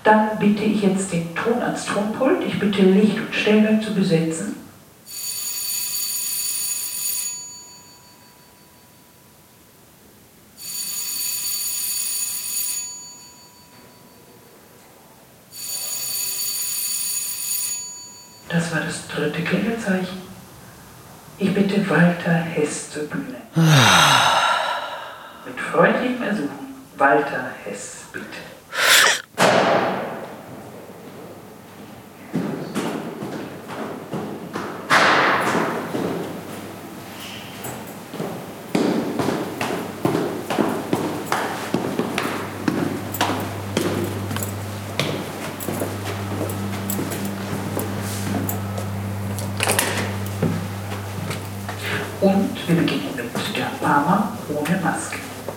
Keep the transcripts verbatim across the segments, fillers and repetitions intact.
Dann bitte ich jetzt den Ton ans Tonpult. Ich bitte Licht und Stellwerk zu besetzen. Das war das dritte Klingelzeichen. Ich bitte Walter Hess zur Bühne. Mit freundlichem Ersuchen, Walter Hess, bitte. Und wir beginnen mit der Parma ohne Maske.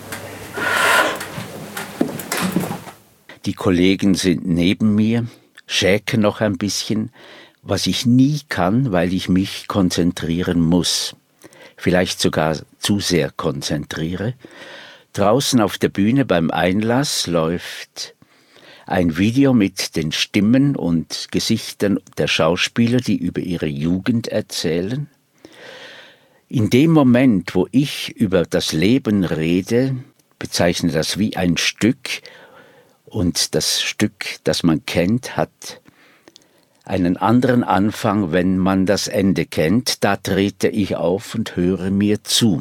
Die Kollegen sind neben mir, schäken noch ein bisschen, was ich nie kann, weil ich mich konzentrieren muss. Vielleicht sogar zu sehr konzentriere. Draußen auf der Bühne beim Einlass läuft ein Video mit den Stimmen und Gesichtern der Schauspieler, die über ihre Jugend erzählen. In dem Moment, wo ich über das Leben rede, bezeichne das wie ein Stück, und das Stück, das man kennt, hat einen anderen Anfang, wenn man das Ende kennt. Da trete ich auf und höre mir zu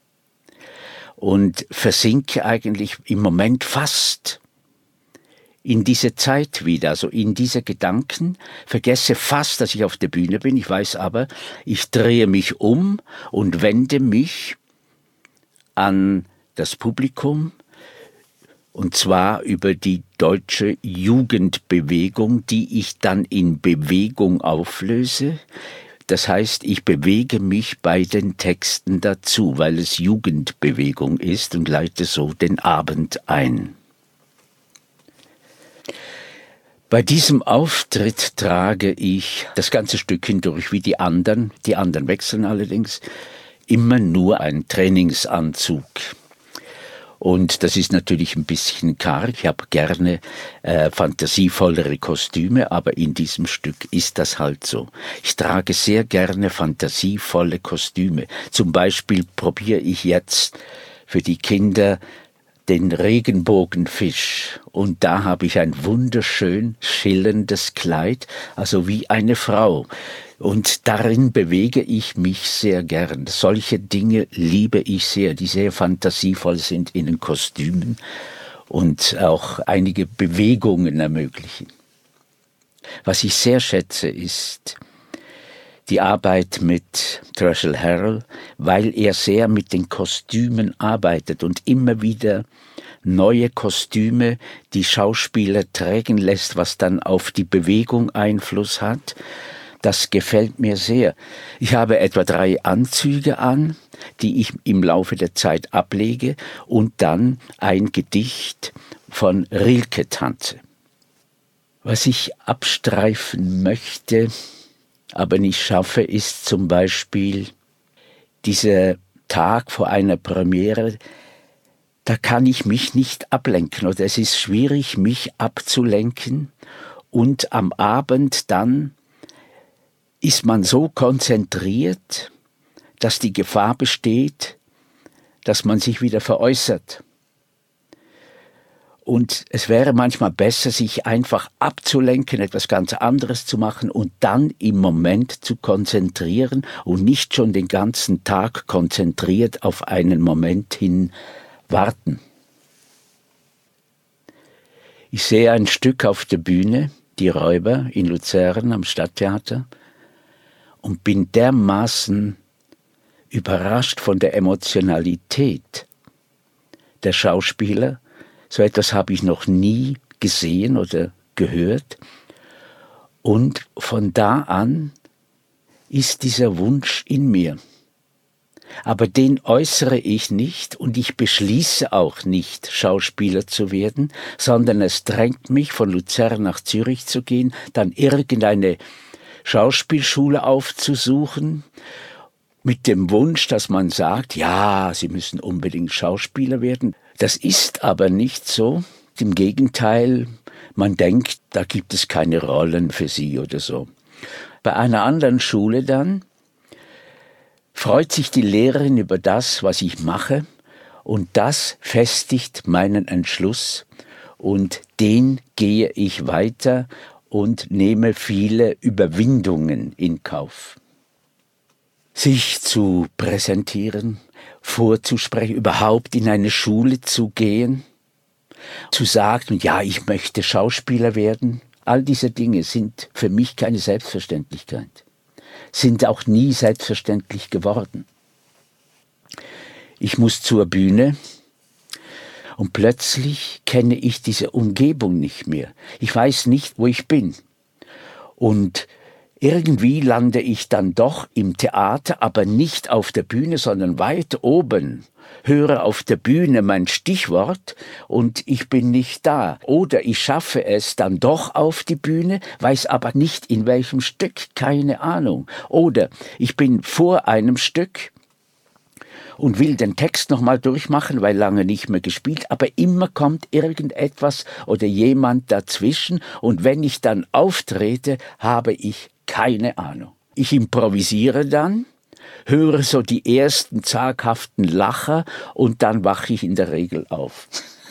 und versinke eigentlich im Moment fast in diese Zeit wieder, also in diese Gedanken, vergesse fast, dass ich auf der Bühne bin. Ich weiß aber, ich drehe mich um und wende mich an das Publikum, und zwar über die deutsche Jugendbewegung, die ich dann in Bewegung auflöse. Das heißt, ich bewege mich bei den Texten dazu, weil es Jugendbewegung ist, und leite so den Abend ein. Bei diesem Auftritt trage ich das ganze Stück hindurch wie die anderen, die anderen wechseln allerdings, immer nur einen Trainingsanzug. Und das ist natürlich ein bisschen karg. Ich habe gerne äh, fantasievollere Kostüme, aber in diesem Stück ist das halt so. Ich trage sehr gerne fantasievolle Kostüme. Zum Beispiel probiere ich jetzt für die Kinder den Regenbogenfisch, und da habe ich ein wunderschön schillerndes Kleid, also wie eine Frau, und darin bewege ich mich sehr gern. Solche Dinge liebe ich sehr, die sehr fantasievoll sind in den Kostümen und auch einige Bewegungen ermöglichen. Was ich sehr schätze, ist die Arbeit mit Treshel Harrell, weil er sehr mit den Kostümen arbeitet und immer wieder neue Kostüme die Schauspieler tragen lässt, was dann auf die Bewegung Einfluss hat. Das gefällt mir sehr. Ich habe etwa drei Anzüge an, die ich im Laufe der Zeit ablege, und dann ein Gedicht von Rilke tanze. Was ich abstreifen möchte, aber nicht schaffe, ist zum Beispiel dieser Tag vor einer Premiere. Da kann ich mich nicht ablenken, oder es ist schwierig, mich abzulenken, und am Abend dann ist man so konzentriert, dass die Gefahr besteht, dass man sich wieder veräußert. Und es wäre manchmal besser, sich einfach abzulenken, etwas ganz anderes zu machen und dann im Moment zu konzentrieren und nicht schon den ganzen Tag konzentriert auf einen Moment hin warten. Ich sehe ein Stück auf der Bühne, Die Räuber in Luzern am Stadttheater, und bin dermaßen überrascht von der Emotionalität der Schauspieler. So etwas habe ich noch nie gesehen oder gehört. Und von da an ist dieser Wunsch in mir. Aber den äußere ich nicht, und ich beschließe auch nicht, Schauspieler zu werden, sondern es drängt mich, von Luzern nach Zürich zu gehen, dann irgendeine Schauspielschule aufzusuchen, mit dem Wunsch, dass man sagt, ja, Sie müssen unbedingt Schauspieler werden. Das ist aber nicht so. Im Gegenteil, Man denkt, da gibt es keine Rollen für sie oder so. Bei einer anderen Schule dann freut sich die Lehrerin über das, was ich mache, und das festigt meinen Entschluss, und den gehe ich weiter und nehme viele Überwindungen in Kauf. Sich zu präsentieren, vorzusprechen, überhaupt in eine Schule zu gehen, zu sagen, ja, ich möchte Schauspieler werden, all diese Dinge sind für mich keine Selbstverständlichkeit, sind auch nie selbstverständlich geworden. Ich muss zur Bühne und plötzlich kenne ich diese Umgebung nicht mehr. Ich weiß nicht, wo ich bin. Und irgendwie lande ich dann doch im Theater, aber nicht auf der Bühne, sondern weit oben. Höre auf der Bühne mein Stichwort und ich bin nicht da. Oder ich schaffe es dann doch auf die Bühne, weiß aber nicht in welchem Stück, keine Ahnung. Oder ich bin vor einem Stück und will den Text nochmal durchmachen, weil lange nicht mehr gespielt, aber immer kommt irgendetwas oder jemand dazwischen und wenn ich dann auftrete, habe ich keine Ahnung. Ich improvisiere dann, höre so die ersten zaghaften Lacher und dann wache ich in der Regel auf.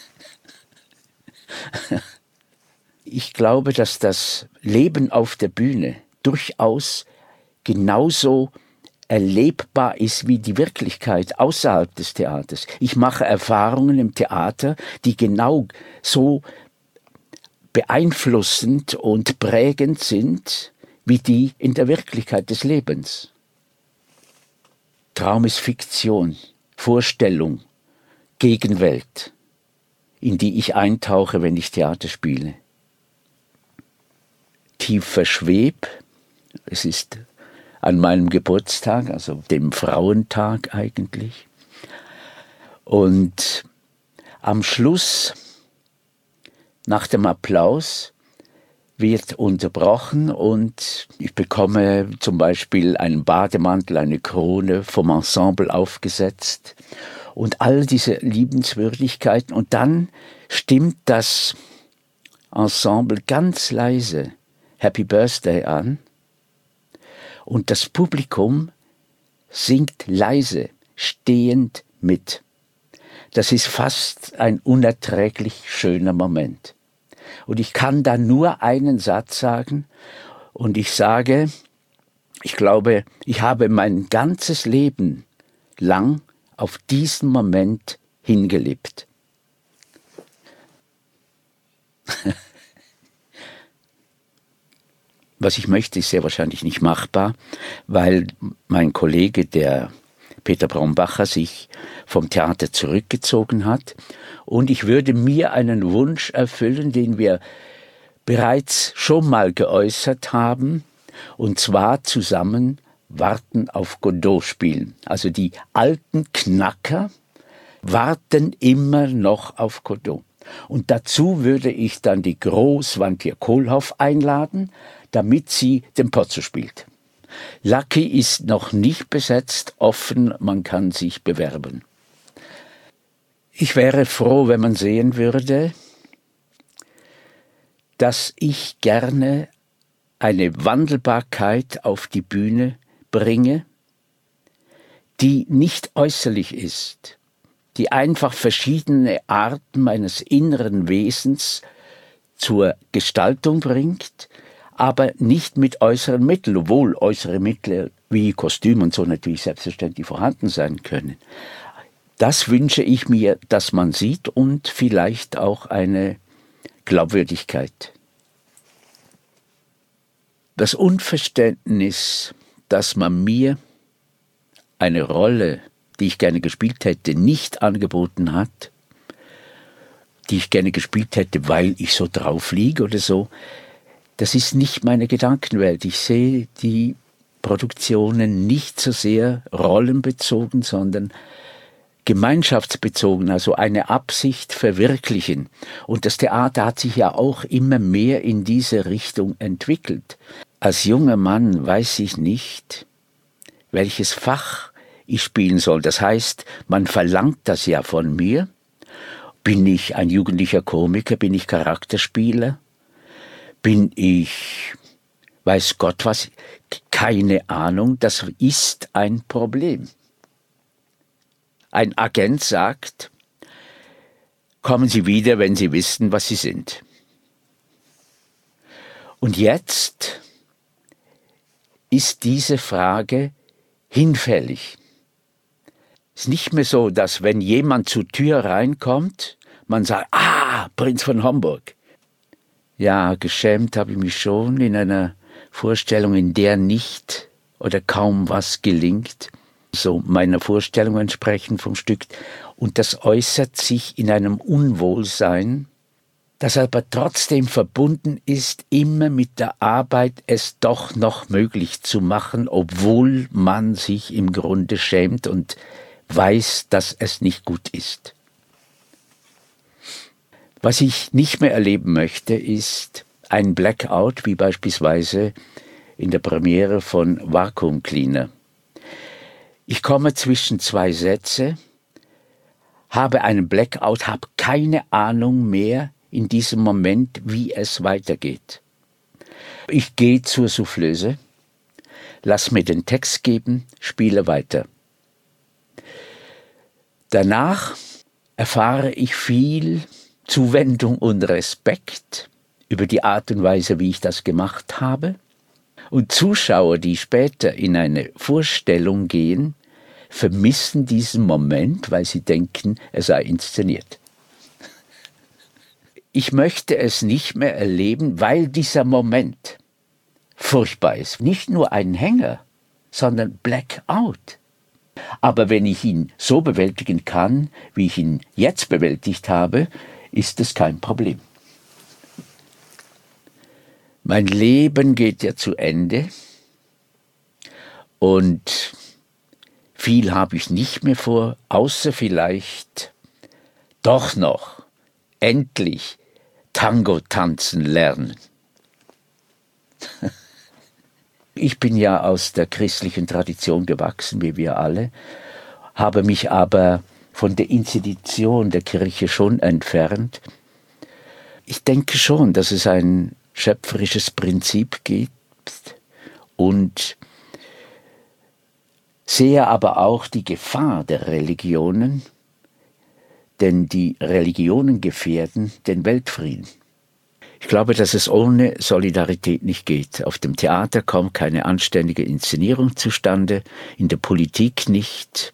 Ich glaube, dass das Leben auf der Bühne durchaus genauso erlebbar ist wie die Wirklichkeit außerhalb des Theaters. Ich mache Erfahrungen im Theater, die genau so beeinflussend und prägend sind, wie die in der Wirklichkeit des Lebens. Traum ist Fiktion, Vorstellung, Gegenwelt, in die ich eintauche, wenn ich Theater spiele. Tief verschweb, es ist an meinem Geburtstag, also dem Frauentag eigentlich. Und am Schluss, nach dem Applaus, wird unterbrochen und ich bekomme zum Beispiel einen Bademantel, eine Krone vom Ensemble aufgesetzt und all diese Liebenswürdigkeiten. Und dann stimmt das Ensemble ganz leise Happy Birthday an und das Publikum singt leise, stehend mit. Das ist fast ein unerträglich schöner Moment. Und ich kann da nur einen Satz sagen und ich sage, ich glaube, ich habe mein ganzes Leben lang auf diesen Moment hingelebt. Was ich möchte, ist sehr wahrscheinlich nicht machbar, weil mein Kollege, der Peter Braunbacher, sich vom Theater zurückgezogen hat. Und ich würde mir einen Wunsch erfüllen, den wir bereits schon mal geäußert haben, und zwar zusammen Warten auf Godot spielen. Also die alten Knacker warten immer noch auf Godot. Und dazu würde ich dann die Großwantier Kohlhoff einladen, damit sie den Pozzo spielt. Lucky ist noch nicht besetzt, offen, man kann sich bewerben. Ich wäre froh, wenn man sehen würde, dass ich gerne eine Wandelbarkeit auf die Bühne bringe, die nicht äußerlich ist, die einfach verschiedene Arten meines inneren Wesens zur Gestaltung bringt, aber nicht mit äußeren Mitteln, obwohl äußere Mittel wie Kostüm und so natürlich selbstverständlich vorhanden sein können. Das wünsche ich mir, dass man sieht und vielleicht auch eine Glaubwürdigkeit. Das Unverständnis, dass man mir eine Rolle, die ich gerne gespielt hätte, nicht angeboten hat, die ich gerne gespielt hätte, weil ich so drauf liege oder so, das ist nicht meine Gedankenwelt. Ich sehe die Produktionen nicht so sehr rollenbezogen, sondern gemeinschaftsbezogen, also eine Absicht verwirklichen. Und das Theater hat sich ja auch immer mehr in diese Richtung entwickelt. Als junger Mann weiß ich nicht, welches Fach ich spielen soll. Das heißt, man verlangt das ja von mir. Bin ich ein jugendlicher Komiker? Bin ich Charakterspieler? Bin ich, weiß Gott was, keine Ahnung, das ist ein Problem. Ein Agent sagt, kommen Sie wieder, wenn Sie wissen, was Sie sind. Und jetzt ist diese Frage hinfällig. Es ist nicht mehr so, dass wenn jemand zur Tür reinkommt, man sagt, ah, Prinz von Homburg. Ja, geschämt habe ich mich schon in einer Vorstellung, in der nicht oder kaum was gelingt, so meiner Vorstellung entsprechend vom Stück. Und das äußert sich in einem Unwohlsein, das aber trotzdem verbunden ist, immer mit der Arbeit, es doch noch möglich zu machen, obwohl man sich im Grunde schämt und weiß, dass es nicht gut ist. Was ich nicht mehr erleben möchte, ist ein Blackout, wie beispielsweise in der Premiere von Vacuum Cleaner. Ich komme zwischen zwei Sätze, habe einen Blackout, habe keine Ahnung mehr in diesem Moment, wie es weitergeht. Ich gehe zur Soufflöse, lass mir den Text geben, spiele weiter. Danach erfahre ich viel Zuwendung und Respekt über die Art und Weise, wie ich das gemacht habe. Und Zuschauer, die später in eine Vorstellung gehen, vermissen diesen Moment, weil sie denken, er sei inszeniert. Ich möchte es nicht mehr erleben, weil dieser Moment furchtbar ist. Nicht nur ein Hänger, sondern Blackout. Aber wenn ich ihn so bewältigen kann, wie ich ihn jetzt bewältigt habe, ist es kein Problem. Mein Leben geht ja zu Ende und viel habe ich nicht mehr vor, außer vielleicht doch noch endlich Tango tanzen lernen. Ich bin ja aus der christlichen Tradition gewachsen, wie wir alle, habe mich aber von der Institution der Kirche schon entfernt. Ich denke schon, dass es ein schöpferisches Prinzip gibt und sehe aber auch die Gefahr der Religionen, denn die Religionen gefährden den Weltfrieden. Ich glaube, dass es ohne Solidarität nicht geht. Auf dem Theater kommt keine anständige Inszenierung zustande, in der Politik nicht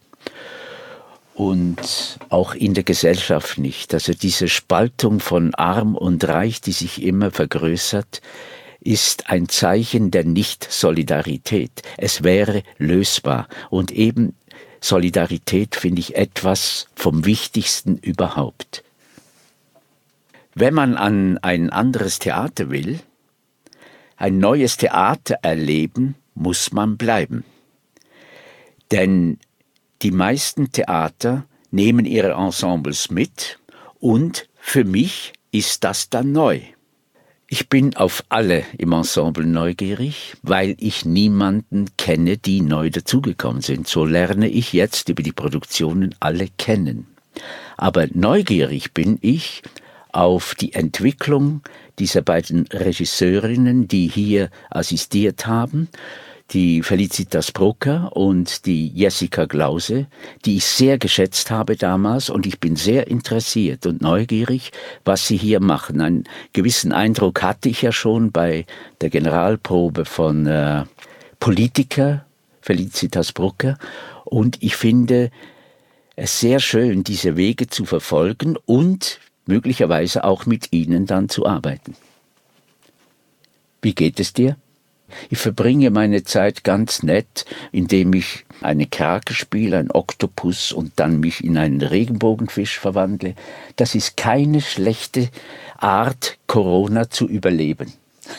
und auch in der Gesellschaft nicht. Also diese Spaltung von Arm und Reich, die sich immer vergrößert, ist ein Zeichen der Nicht-Solidarität. Es wäre lösbar. Und eben Solidarität finde ich etwas vom Wichtigsten überhaupt. Wenn man an ein anderes Theater will, ein neues Theater erleben, muss man bleiben. Denn die meisten Theater nehmen ihre Ensembles mit und für mich ist das dann neu. Ich bin auf alle im Ensemble neugierig, weil ich niemanden kenne, die neu dazugekommen sind. So lerne ich jetzt über die Produktionen alle kennen. Aber neugierig bin ich auf die Entwicklung dieser beiden Regisseurinnen, die hier assistiert haben, die Felicitas Brucker und die Jessica Glause, die ich sehr geschätzt habe damals, und ich bin sehr interessiert und neugierig, was sie hier machen. Einen gewissen Eindruck hatte ich ja schon bei der Generalprobe von äh, Politiker, Felicitas Brucker, und ich finde es sehr schön, diese Wege zu verfolgen und möglicherweise auch mit ihnen dann zu arbeiten. Wie geht es dir? Ich verbringe meine Zeit ganz nett, indem ich eine Krake spiele, ein Oktopus, und dann mich in einen Regenbogenfisch verwandle. Das ist keine schlechte Art, Corona zu überleben.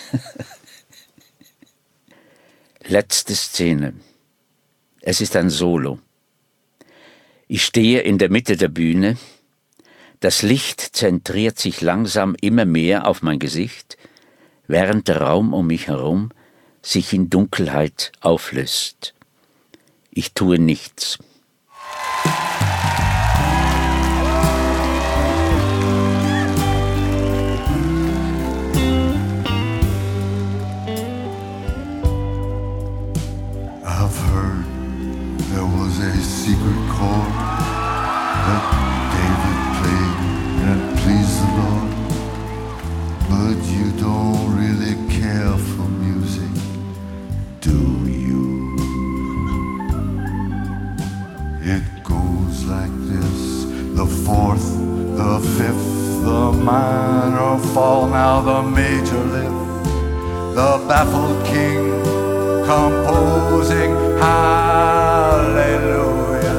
Letzte Szene. Es ist ein Solo. Ich stehe in der Mitte der Bühne. Das Licht zentriert sich langsam immer mehr auf mein Gesicht, während der Raum um mich herum sich in Dunkelheit auflöst. Ich tue nichts. you don't really care for music, do you? It goes like this: the fourth, the fifth, the minor fall, now the major lift, the baffled king composing hallelujah,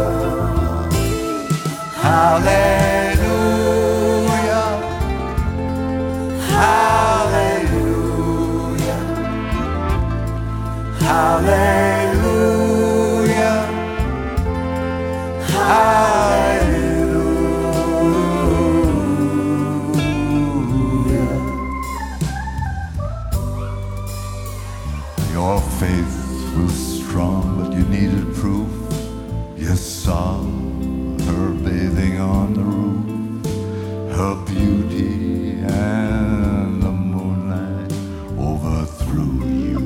hallelujah, hallelujah, hallelujah, hallelujah. Your faith was strong, but you needed proof. You saw her bathing on the roof, her beauty and the moonlight overthrew you.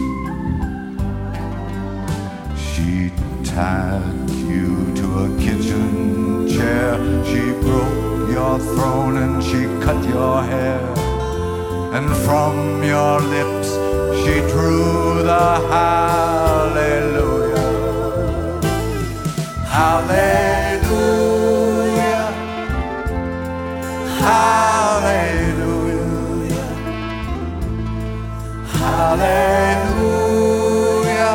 She tied you to a kitchen chair, she broke your throne and she cut your hair, and from your lips she drew the hallelujah, hallelujah, hallelujah, hallelujah,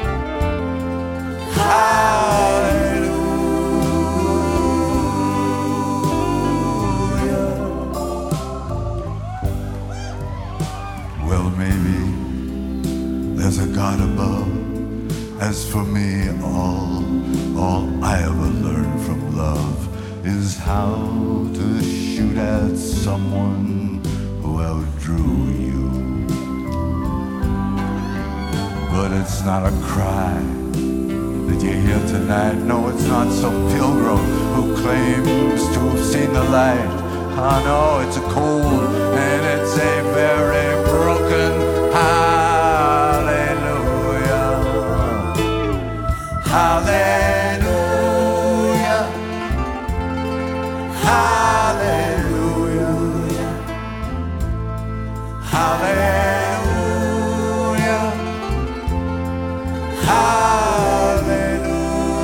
hallelujah. Well, maybe there's a God above. As for me, all, all I ever learned from love is how to shoot at someone who outdrew you. But it's not a cry that you hear tonight. No, it's not some pilgrim who claims to have seen the light. I know it's a cold and it's a very broken hallelujah, hallelujah, hallelujah, hallelujah, hallelujah.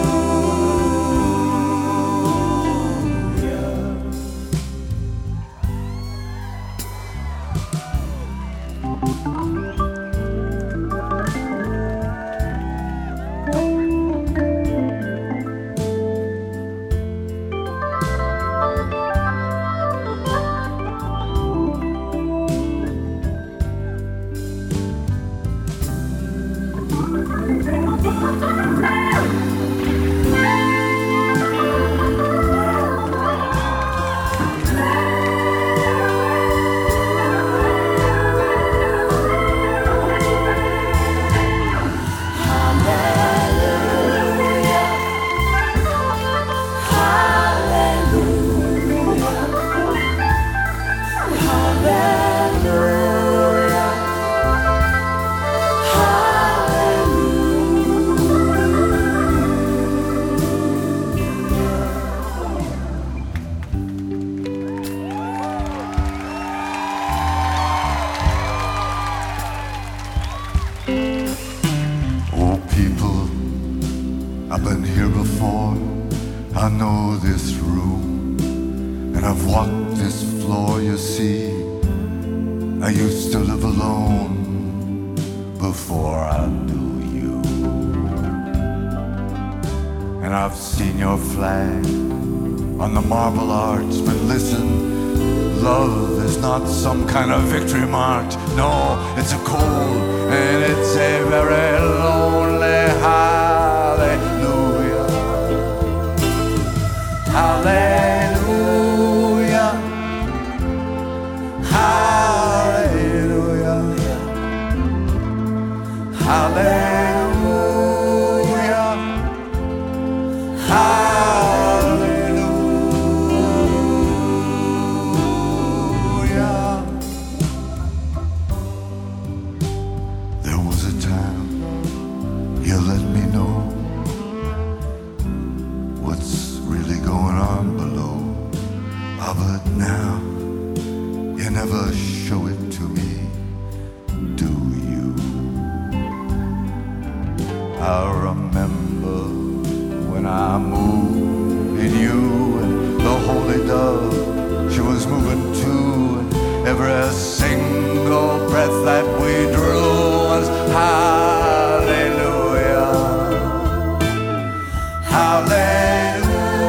I've been here before, I know this room, and I've walked this floor, you see. I used to live alone before I knew you. And I've seen your flag on the marble arch, but listen, love is not some kind of victory march. No, it's a cold and it's a very lonely hallelujah. Hallelujah. Hallelujah. Hallelujah. Hallelujah. There was a time I remember when I moved in you and the holy dove, she was moving too, and every single breath that we drew was hallelujah, hallelujah,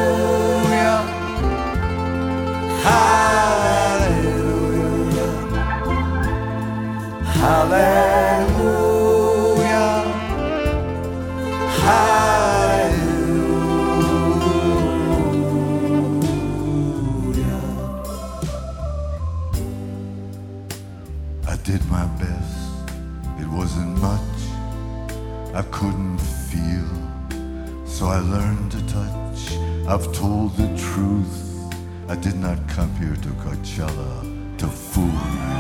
hallelujah, hallelujah. I did my best, it wasn't much, I couldn't feel, so I learned to touch. I've told the truth, I did not come here to Coachella to fool you.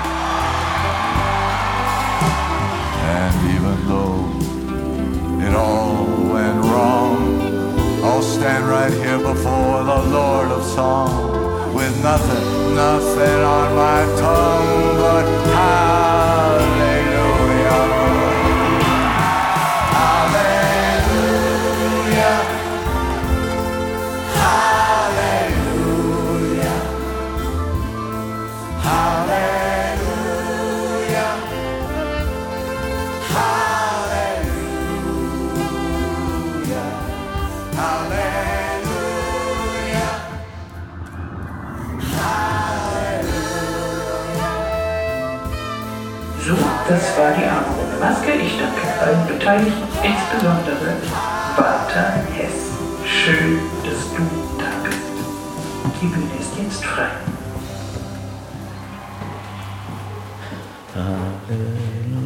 And even though it all went wrong, I'll stand right here before the Lord of Song with nothing, nothing on my tongue but hallelujah, hallelujah, hallelujah, hallelujah, hallelujah, hallelujah. So, das war die Armbruchmaske. Ich danke allen Beteiligten, insbesondere Walter Hess. Schön, dass du da bist. Die Bühne ist jetzt frei. Halleluja.